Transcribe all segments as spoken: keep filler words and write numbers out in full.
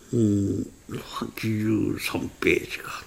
うん、はちじゅうさんページか。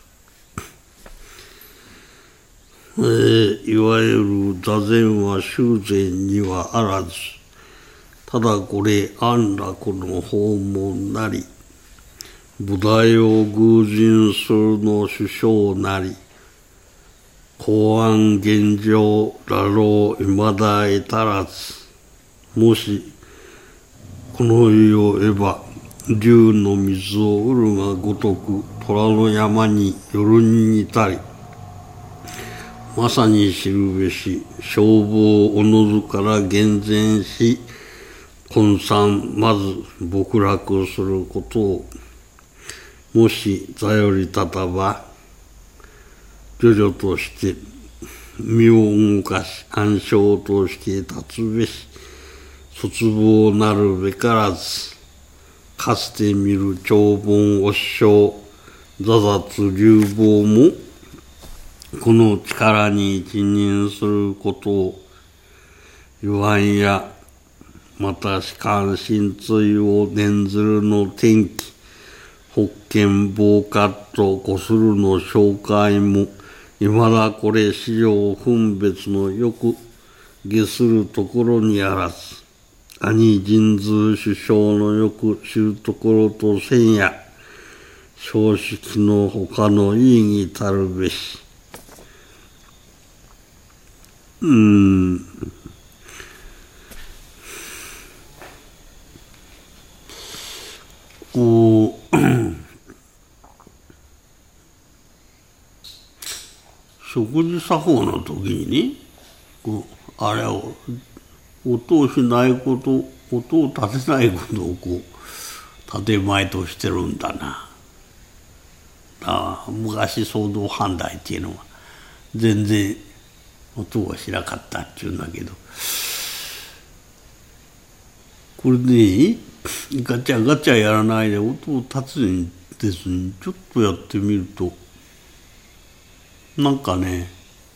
えー、いわゆる座禅は修禅にはあらず、ただこれ安楽の訪問なり、菩提を偶人するの首相なり、公安現状らろういまだ至らず、もしこの世を得ば龍の水を得るがごとく虎の山によるに似たり、まさに知るべし消防おのずから厳然し、根産まず極楽することを、もし座より立たば、徐々として身を動かし暗唱として立つべし、卒望なるべからず、かつて見る長文お師匠、座雑流暴も、この力に一任することを、言わんや、また士官神椎を念ずるの天気、北見暴喝とこするの紹介も、いまだこれ史上分別のよく下するところにあらず、兄神通首相のよく知るところとせんや、正式の他の意義たるべし。うーん。こう、食事作法の時にね、こうあれを、音をしないこと、音を立てないことをこう、建前としてるんだな。ああ、昔騒動反対っていうのは、全然音がしなかったっていうんだけど、これね、ガチャガチャやらないで音を立つんですに、ちょっとやってみると、なんかね、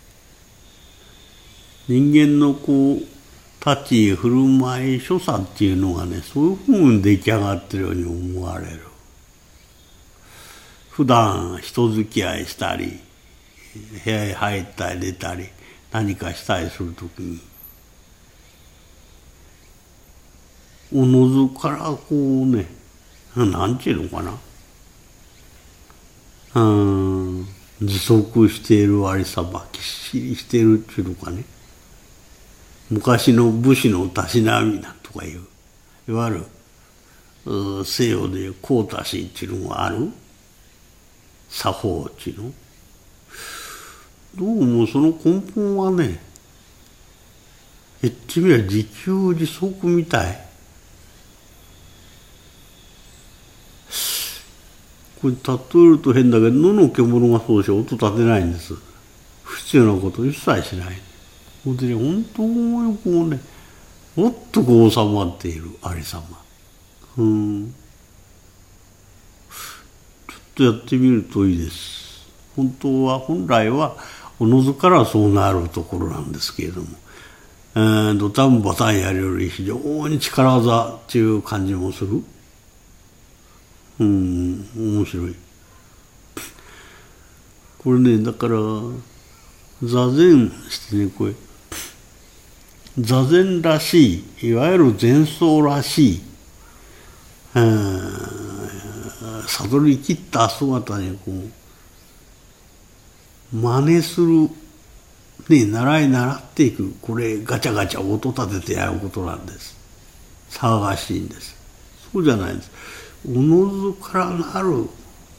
人間のこう、立ち振る舞い所作っていうのがね、そういうふうに出来上がってるように思われる。普段人付き合いしたり、部屋へ入ったり出たり、何かしたりするときに、おのずからこうね、なんていうのかな、うーん、持続しているありさま、きっしりしているっていうのかね、昔の武士のたしなみなんとかいう、いわゆる西洋でいう公太子っていうのがある作法っていうの、どうもその根本はね、言ってみれば自給自足みたい。これ例えると変だけど、野の獣がそうでしょ、音立てないんです。不必要なこと一切しない。ほんでね、本当にこうね、もっとこう収まっているありさま。うん。ちょっとやってみるといいです。本当は、本来は、おのずからそうなるところなんですけれども、えー、ドタンバタンやるより非常に力技っていう感じもする。うん、面白い。これね、だから、座禅してね、これ、座禅らしい、いわゆる禅僧らしい、悟り切った姿にこう、真似する、ね、習い習っていく、これガチャガチャ音立ててやることなんです。騒がしいんです。そうじゃないんです。おのずからなる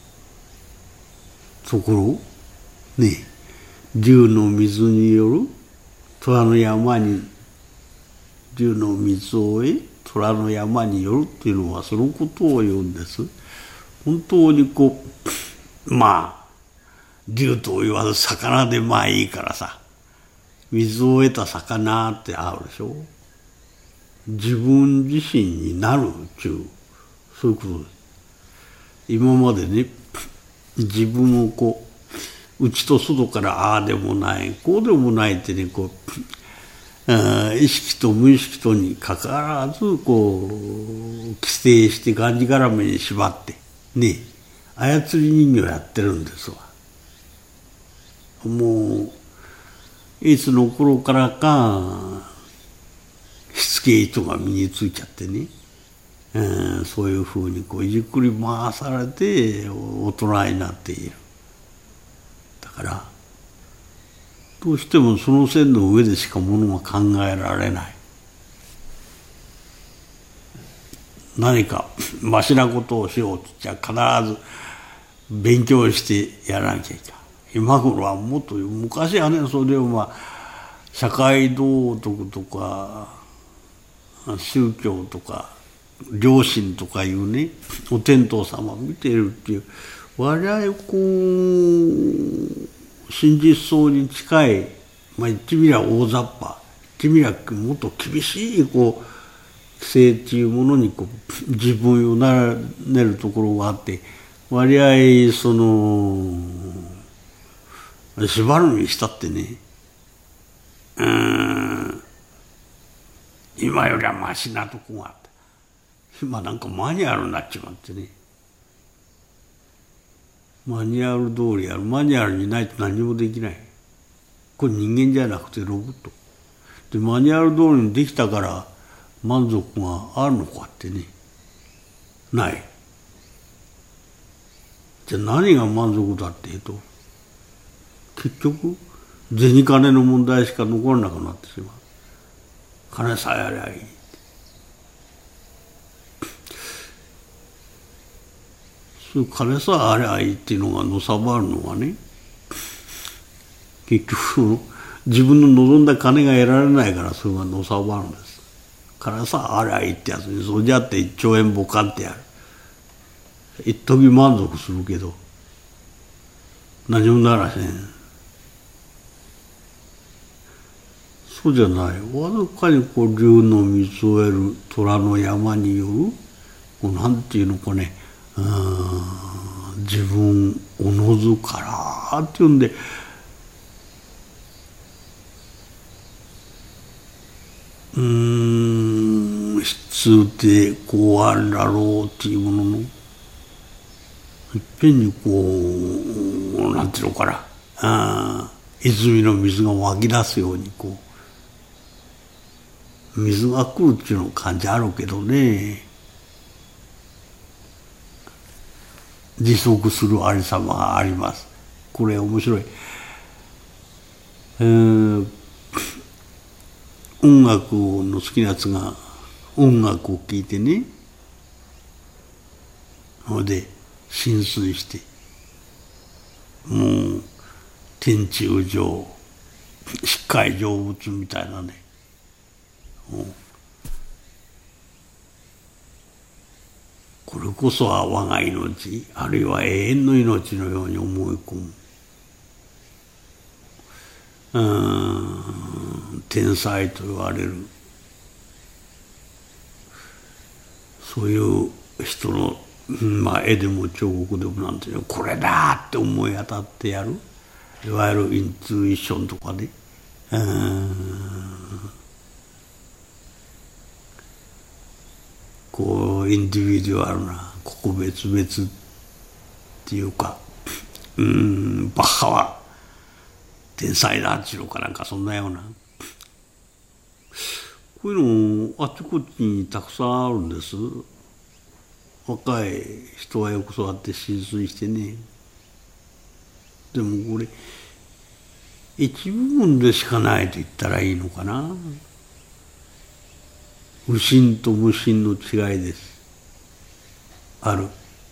ところ、ね、龍の水による、虎の山に龍の水を得、虎の山によるっていうのはそのことを言うんです。本当にこう、まあ、龍と言わず魚でまあいいからさ、水を得た魚ってあるでしょ。自分自身になるっていう、そういうことです。今までね、自分をこう、内と外からああでもない、こうでもないってね、こう、意識と無意識とにかかわらず、こう、規制してがんじがらめに縛って、 ね操り人形やってるんですわ。もういつの頃からかしつけ糸が身についちゃってね、えー、そういうふうにこうじっくり回されて大人になっている。だからどうしてもその線の上でしかものが考えられない。何かマシなことをしようとじゃ必ず勉強してやらなきゃいけない。今頃はもっと昔はね、それをまあ社会道徳とか宗教とか良心とかいうね、お天道様を見ているっていう我々こう真実相に近い、まあ言ってみりゃ大雑把、言ってみりゃもっと厳しいこう規制っていうものにこう自分をなねるところがあって、割合その縛るにしたってね、うーん今よりはマシなとこがあった。今なんかマニュアルになっちまってね、マニュアル通りやる。マニュアルにないと何もできない。これ人間じゃなくてロボットで、マニュアル通りにできたから満足があるのかってね、ない。じゃあ何が満足だっていうと、結局銭金の問題しか残らなくなってしまう。金さえありゃいい。そういう金さえありゃいいっていうのがのさばるのがね、結局自分の望んだ金が得られないからそれがのさばるんです。金さえありゃいいってやつにそうじゃって一兆円ボカンってやる。一時満足するけど何もならへん。そうじゃない。わずかにこう龍の水を得る虎の山によるこうなんていうのかね、自分おのずからっていうんで、うーん質でこうあるだろうっていうもののいっぺんにこうなんていうのかな、あ泉の水が湧き出すようにこう水が来るっていうの感じあるけどね、持続するありさまがあります。これ面白い。えー、音楽の好きなやつが音楽を聴いてね、それで浸水してもう天地宇宙しっかり成仏みたいなね、もうこれこそは我が命あるいは永遠の命のように思い込む、うーん天才と言われるそういう人の、まあ、絵でも彫刻でもなんていうのこれだって思い当たってやる、いわゆるイントゥイションとかね、うーんこうインディビデュアルな個々別々っていうか、うーんバッハは天才だっていうのかなんかそんなようなこういうのあっちこっちにたくさんあるんです。若い人はよくそうやって浸水してね、でもこれ一部分でしかないと言ったらいいのかな。無心と無心の違いです。ある。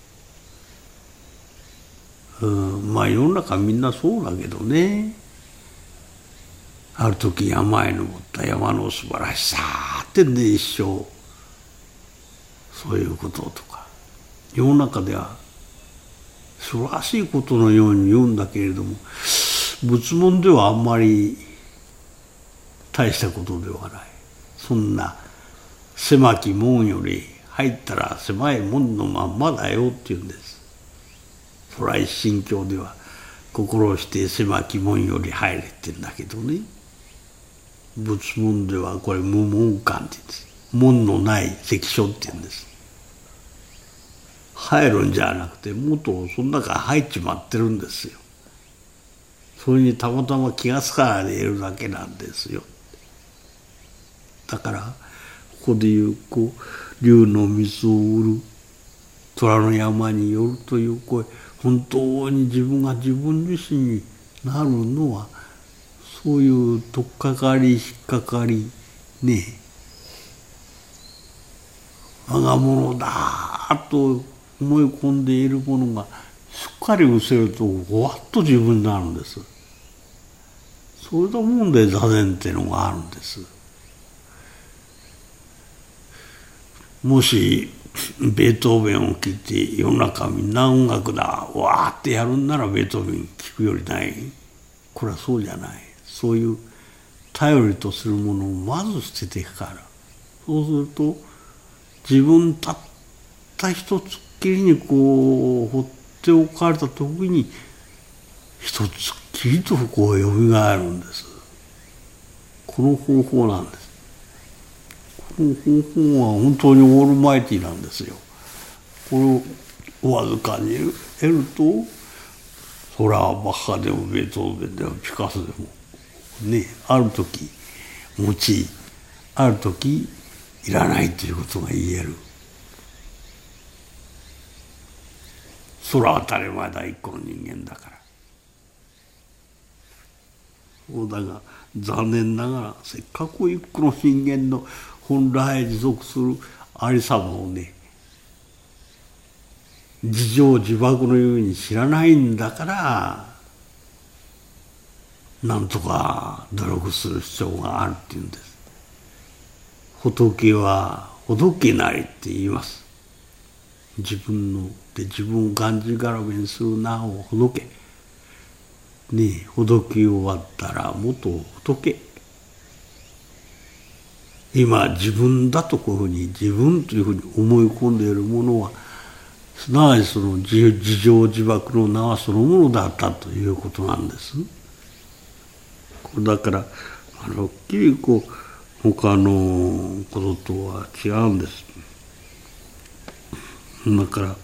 うんまあ世の中みんなそうだけどね。ある時山へ登った山の素晴らしさってんで一生そういうこととか世の中では素晴らしいことのように言うんだけれども仏門ではあんまり大したことではない。そんな狭き門より入ったら狭い門のまんまだよって言うんです。そら一神教では心をして狭き門より入れって言うんだけどね、仏門ではこれ無門観って言うんです。門のない関所って言うんです。 入るんじゃなくて、もっとその中に入っちまってるんですよ。それにたまたま気がつかないでいるだけなんですよ。だからここでいうこう龍の水を売る虎の山によるという声、本当に自分が自分自身になるのは、そういう取っかかり引っかかりねえ、我が物だと思い込んでいるものがすっかり失せるとごわっと自分になるんです。そういったもんで座禅っていうのがあるんです。もしベートーベンを聴いて世の中みんな音楽だわーってやるんならベートーベン聴くよりない。これはそうじゃない。そういう頼りとするものをまず捨てていくから。そうすると自分たった一つっきりにこう放っておかれた時に一つっきりとこうよみがえるんです。この方法なんです。この方法は本当にオールマイティなんですよ。これをおわずかに得ると、それはバッハでもベートーベンでもピカソでもね、ある時持ち、ある時いらないということが言える。それは当たり前だ、一個の人間だから。そうだが残念ながらせっかく一個の人間の本来持続するありさまをね、自情自爆のように知らないんだから、なんとか努力する必要があるっていうんです。仏は仏なりって言います。自分ので自分をがんじがらめにするなをほどけ。ねえ、ほどき終わったら元を仏。今自分だとこういうふうに自分というふうに思い込んでいるものは、すなわちその自自情自爆の名はそのものだったということなんです。だからあのはっきりこう他のこととは違うんです。だから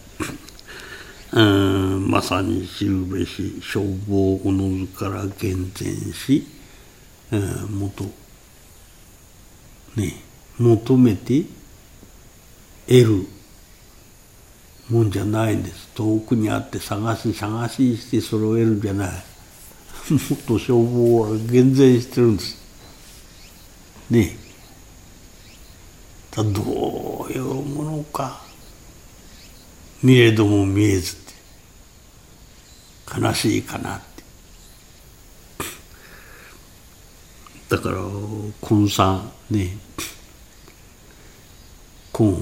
うんまさに知るべし消防おのずから厳然し、うん、元ね求めて得るもんじゃないんです。遠くにあって探し探ししてそれを得るんじゃない。もっと消防は厳然してるんです。ねえ。だどういうものか見れども見えずって悲しいかなって。だから根さんね根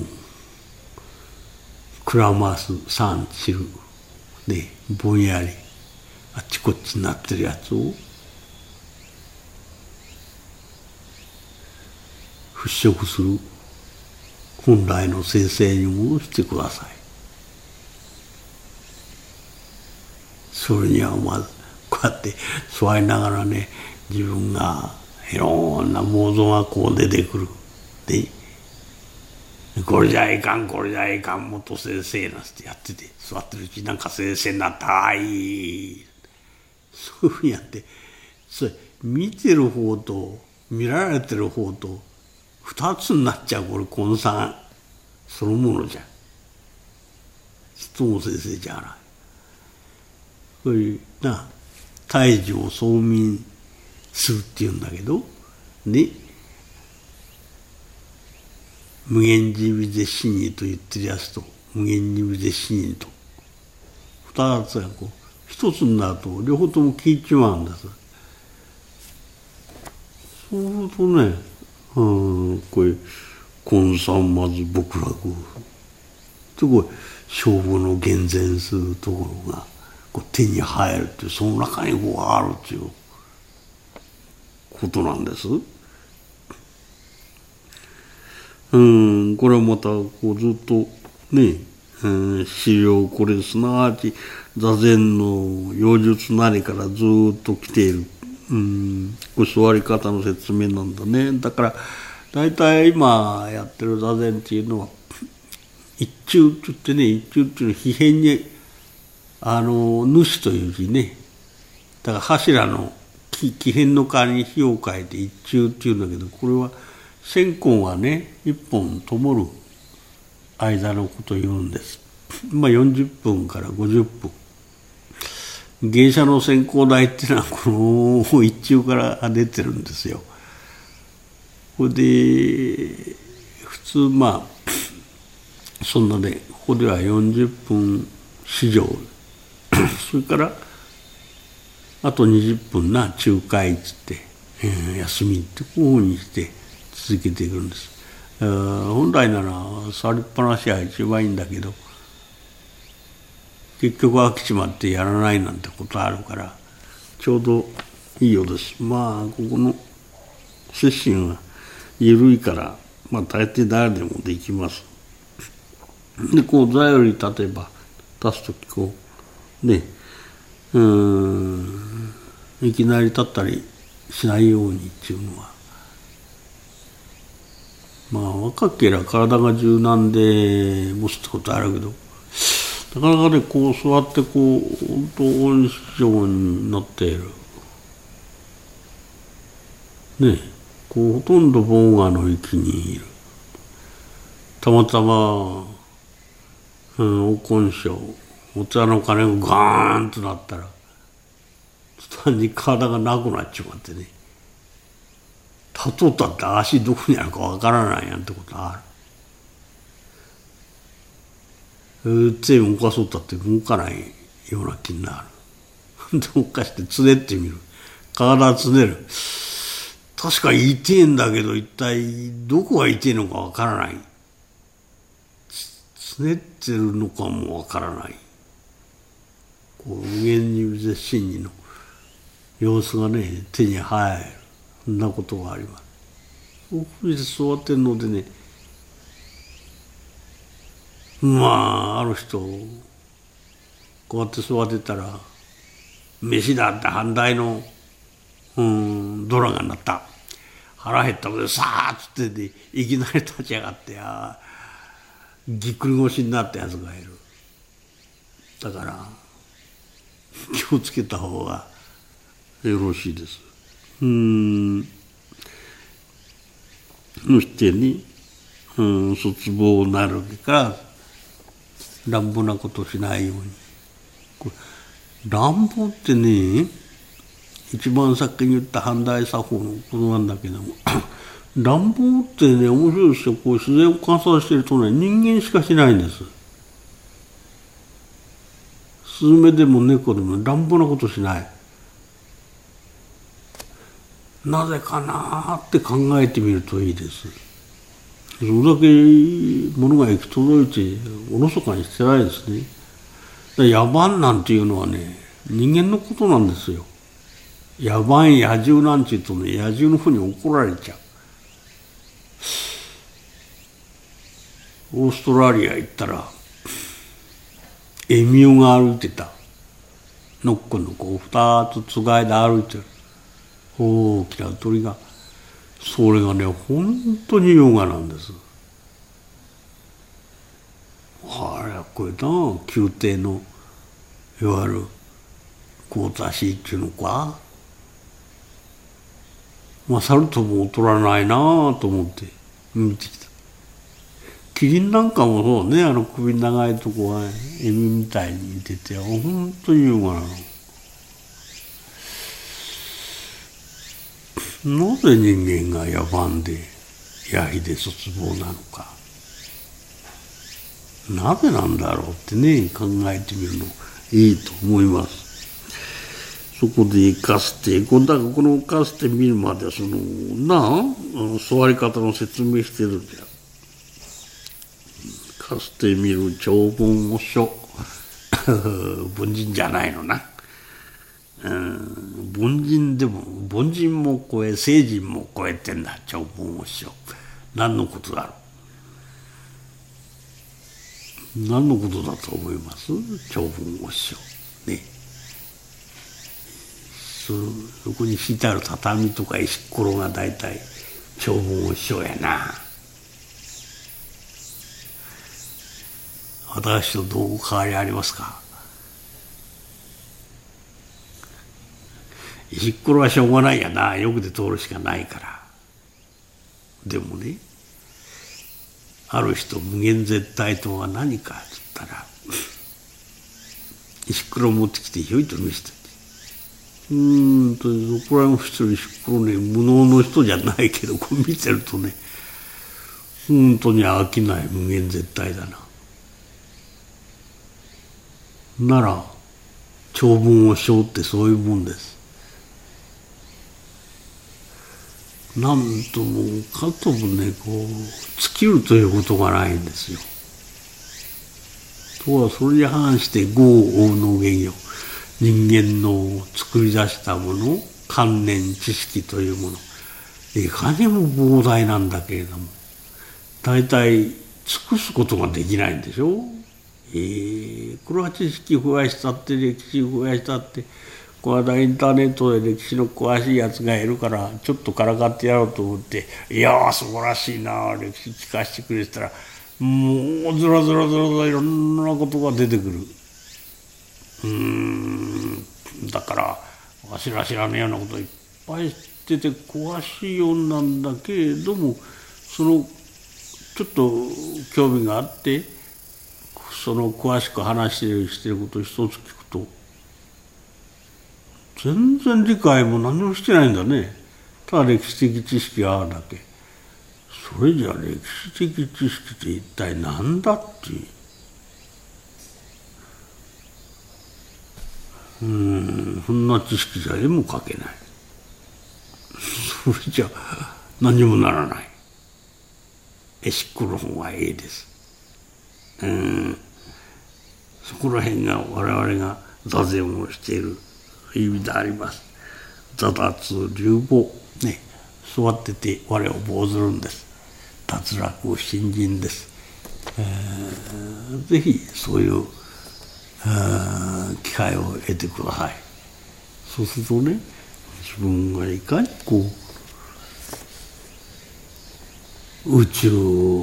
くらますさん知るねぼんやりあっちこっちになってるやつを払拭する本来の生成に戻してください。それにはまずこうやって座りながらね、自分がいろんな妄想がこう出てくるで、これじゃいかんこれじゃいかんもっと先生なんてやってて、座ってるうちになんか先生になったあいそういうふうにやって、それ見てる方と見られてる方と二つになっちゃう。これ根さそのものじゃん。人も先生じゃない。そういうな大事を相眠するっていうんだけどね、無限に微で死にと言ってるやつと無限に微で死にと二つがこう一つになると両方とも聞いちまうんです。そうするとね、うん、これ根さんまず極楽とこれ勝負の厳然するところがこう手に入るっていう、その中にこうあるっていうことなんです。うん、これはまたこうずっとね、うん、資料これすなわち座禅の妖術なりからずっと来ている、うん、これ座り方の説明なんだね。だから大体今やってる座禅っていうのは一中って言ってね、一中っていうのは皮辺にあの主という字ね、だから柱の木木片の代わりに火を変えて一中っていうんだけど、これは線香がね一本灯る間のことを言うんです。まあよんじゅっぷんからごじゅっぷん。芸者の線香代っていうのはこの一中から出てるんですよ。これで普通まあそんなでここではよんじゅっぷん至上それからあとにじゅっぷんな中会っつって、えー、休みってこういうふうにして続けていくんです。本来なら触りっぱなしは一番いいんだけど、結局飽きちまってやらないなんてことあるからちょうどいいようです。まあここの接心は緩いからまあ大抵誰でもできます。でこう座より立てば立つときこうねうーんいきなり立ったりしないようにっていうのはまあ若ければ体が柔軟で持つってことあるけど、なかなかねこう座ってこう本当温室状になっているね、こうほとんどボーガの域にいる。たまたま、うん、お根性お茶の鐘がガーンとなったら単に体がなくなっちまってね、立とうったって足どこにあるかわからないやんってことある。手動かそうったって動かないような気になる。動かしてつねってみる。体つねる。確かに痛いんだけど一体どこが痛いのかわからない。つねってるのかもわからない。こう無限に絶心理の様子がね手に入る。そんなことがあります。こういうふうに座ってるのでね、まあある人こうやって座ってたら飯だって反対のうんドラが鳴った。腹減ったのでさーっつってでいきなり立ち上がってあぎっくり腰になったやつがいる。だから気をつけた方がよろしいです。うーんそしてね、うん、卒業になるから乱暴なことしないように。これ乱暴ってね一番先に言った反対作法のことなんだけども乱暴ってね面白いですよ。こう自然を観察してるとね人間しかしないんです。スズメでも猫でも乱暴なことしない。なぜかなって考えてみるといいです。それだけ物が行き届いておろそかにしてないですね。野蛮なんていうのはね人間のことなんですよ。野蛮野獣なんて言うとね野獣の方に怒られちゃう。オーストラリア行ったらエミューが歩いてた。のっこのこう二つつがいで歩いてる大きな鳥が、それがね本当に優雅なんです。あれこれな宮廷のいわゆる皇太子っていうのか、まあ猿とも劣らないなと思って見てきた。キリンなんかもそうね、あの首長いとこはエミみたいに似てて本当に優雅なの。なぜ人間が野蛮で野非で卒業なのか、なぜなんだろうってね考えてみるのいいと思います。そこでかつて今度はこのかつて見るまでそのなあ座り方の説明してるじゃん。かつて見る長文書文人じゃないのな。うん文人でも凡人も超え聖人も超えてんだ長文書。何のことだろう。何のことだと思います？長文書ね。そこに敷いてある畳とか石ころが大体長文書やな。 私とどう変わりありますか。石ころはしょうがないやな、欲で通るしかないから。でもね、ある人無限絶対とは何かって言ったら、石ころ持ってきてひょいと見せて、うーんとそこらの人の石ころね、無能の人じゃないけど、こう見てるとね、本当に飽きない無限絶対だな。なら長文を背負ってそういうもんです。なんともかともね、こう尽きるということがないんですよ。とはそれに反して業を追うの原業、人間の作り出したもの、観念知識というもの、いかにも膨大なんだけれども、大体尽くすことができないんでしょ。えー、これは知識増やしたって歴史増やしたって、この間インターネットで歴史の詳しいやつがいるからちょっとからかってやろうと思って、いやー素晴らしいな、歴史聞かせてくれてたら、もうずらずらずらずらいろんなことが出てくる。うーんだからわしら知らねえようなこといっぱい知ってて詳しいようなんだけれども、そのちょっと興味があってその詳しく話してるしてることを一つ聞くと、全然理解も何もしてないんだね。ただ歴史的知識があるだけ。それじゃ歴史的知識って一体何だっていう。うーんそんな知識じゃ絵も描けない。それじゃ何にもならない。絵しっこの方がええです。うんそこら辺が我々が座禅をしている意味であります。座脱流亡ね、座ってて我を坊ずるんです。脱落信心です。えー、ぜひそういう機会を得てください。そうするとね、自分がいかにこう宇宙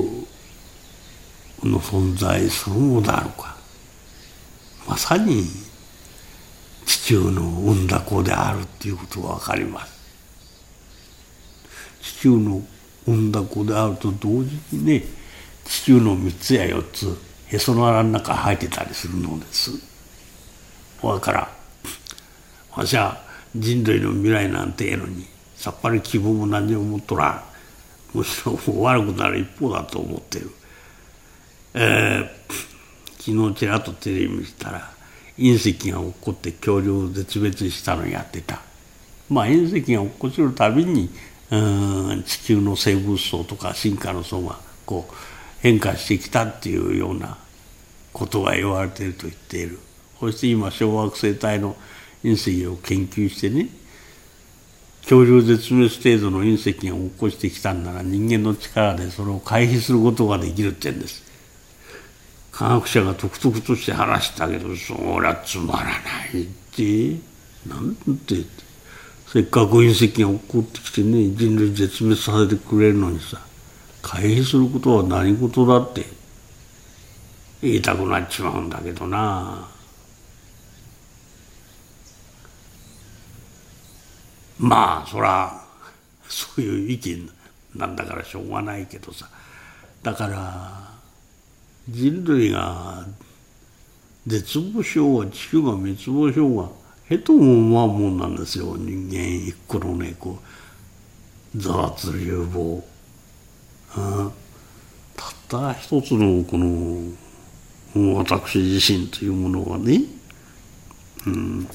の存在そのものであるか、まさに地球の生んだ子であるっていうことが分かります。地球の生んだ子であると同時にね、地球のみっつやよっつへその穴の中入ってたりするのです。だからわしは人類の未来なんてええのにさっぱり希望も何も持っとらん。むしろ悪くなる一方だと思ってる。えー、昨日ちらっとテレビ見たら隕石が落っこって恐竜絶滅したのやってた。まあ隕石が落っこちるたびにうん地球の生物層とか進化の層がこう変化してきたっていうようなことが言われていると言っている。そして今小惑星帯の隕石を研究してね、恐竜絶滅程度の隕石が落っこちてきたんなら人間の力でそれを回避することができるって言うんです。科学者がとくとくとして話したけど、そりゃつまらないって、なんてせっかく隕石が落っこってきてね、人類絶滅させてくれるのにさ、回避することは何事だって言いたくなっちまうんだけどな。まあそらそういう意見なんだからしょうがないけどさ、だから人類が絶望しようが地球が滅亡しようがへとも思わんもんなんですよ。人間一個のね、こう座脱流亡、たった一つのこの私自身というものがね、うん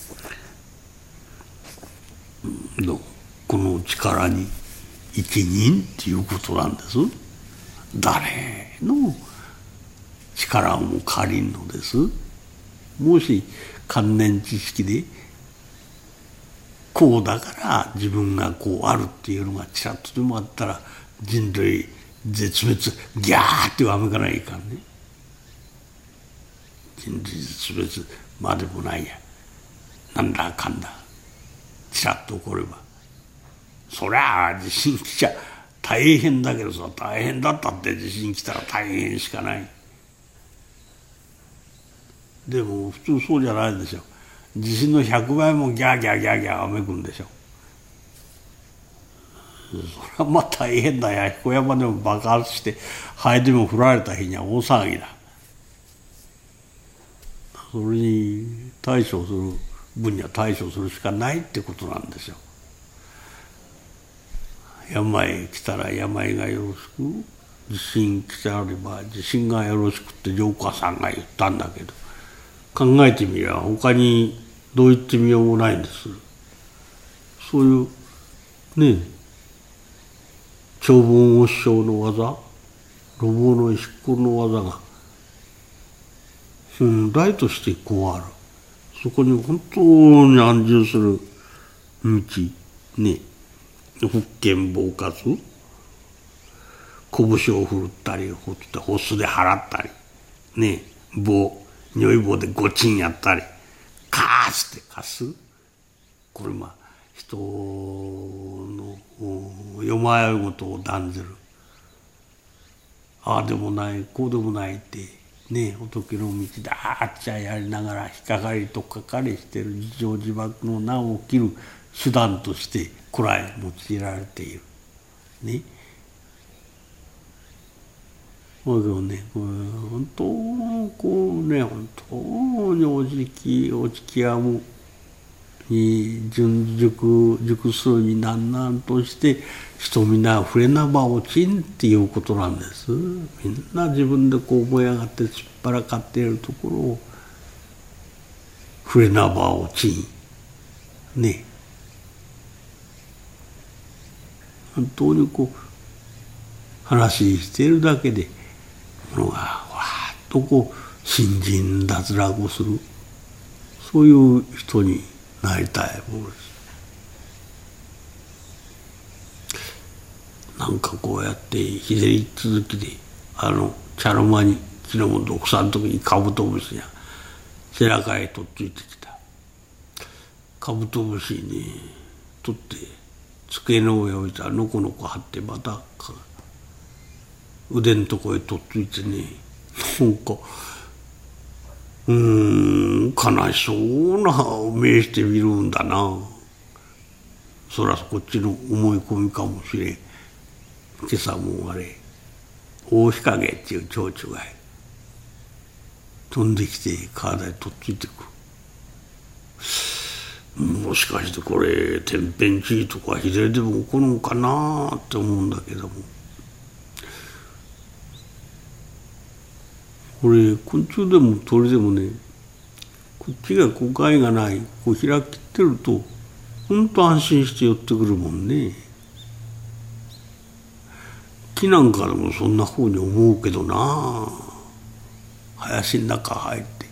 のこの力に一人っていうことなんです。誰の力も借りんのです。もし観念知識でこうだから自分がこうあるっていうのがちらっとでもあったら人類絶滅ギャーってわめかないかんね。人類絶滅までもないや、なんだかんだちらっと起これば、そりゃあ地震来ちゃ大変だけどさ、大変だったって地震来たら大変しかない。 でも普通そうじゃないでしょ。地震のひゃくばいもギャーギャーギャーギャーわめくんでしょ。それはまあ大変だや。彦山でも爆発してハエでも降られた日には大騒ぎだ。それに対処する分には対処するしかないってことなんですよ。病来たら病がよろしく、地震来たれば地震がよろしくってジョーカーさんが言ったんだけど、考えてみれば他にどう言ってみようもないんです。そういうね、長文和尚の技、路傍の石ころの技が本来としてこうある。そこに本当に安住する道ね、福建坊活、拳を振ったりほってホスで払ったりね、棒如意棒でゴチンやったりカーッって貸す、これまあ人のよまよい事を断ずる、ああでもないこうでもないってね、仏の道であっちゃやりながら引っかかりとっかかりしてる自情自爆の難を切る手段として古来用いられているね。だけどね、これ本当こうね、本当におじきおじきやむに純熟熟するになんなんとして人皆触れなば落ちんっていうことなんです。みんな自分でこう思い上がって突っ張かっているところを触れなば落ちんね。本当にこう話しているだけでものがわーっとこう信心脱落をする、そういう人になりたいものです。なんかこうやって日照り続きであの茶の間に昨日も独さんの時にカブトムシが背中へとっついてきた。カブトムシに取って机の上を置いたらのこのこ張ってまた腕のとこへとっついてね、なんかうーん悲しそうな目してみるんだな。そらこっちの思い込みかもしれん。今朝もあれ大日陰っていう蝶々が飛んできて体へとっついてくる。もしかしてこれ天変地異とか日照りでも起こるのかなって思うんだけども、これ昆虫でも鳥でもね、こっちが誤解がないこう開きってると本当安心して寄ってくるもんね。木なんかでもそんなふうに思うけどな。林の中入って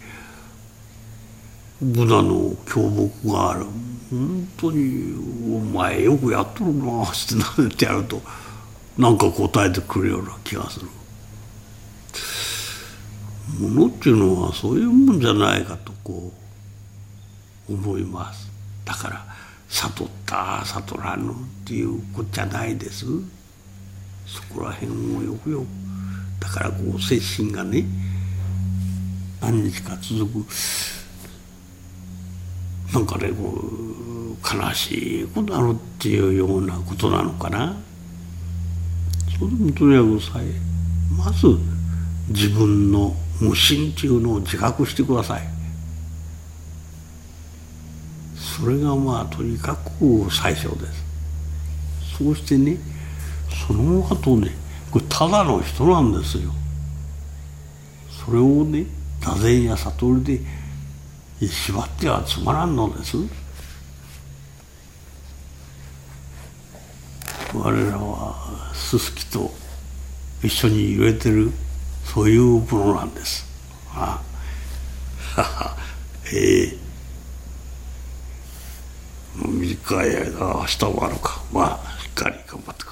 ブナの巨木がある、本当にお前よくやっとるなってなってやるとなんか答えてくるような気がする。ものっていうのはそういうもんじゃないかとこう思います。だから悟った悟らぬっていうこっちゃないです。そこら辺をよくよく、だからこう精神がね何日か続くなんかねこう悲しくなるっていうようなことなのかな。それもとにかくさえまず自分の無心っていうのを自覚してください。それがまあとにかく最初です。そうしてね、その後ね、これただの人なんですよ。それをね座禅や悟りで縛ってはつまらんのです。我らはすすきと一緒に揺れてるそういうものなんです。ああええもう短い間明日もあるか、まあしっかり頑張ってください。